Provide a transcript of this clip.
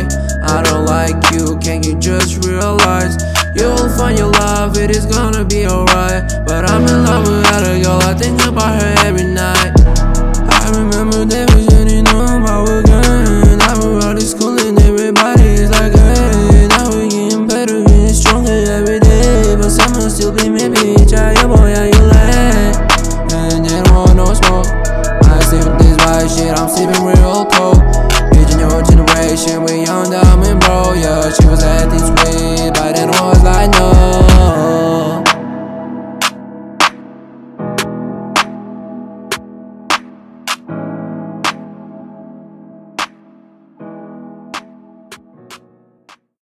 right. I don't like you, can you just realize? You'll find your love, it is gonna be alright. But I'm in love with other girl, I think about her every night. I remember there was any know about again. Now we're out of school and everybody is like, hey. Now we're getting better, getting stronger every day. But someone still be me, bitch, your boy, how you like? And they don't want no smoke. I sleep with this white shit, I'm sleeping real cold. Bitch in your generation, we young, dumb and bro, yeah. She was at this way.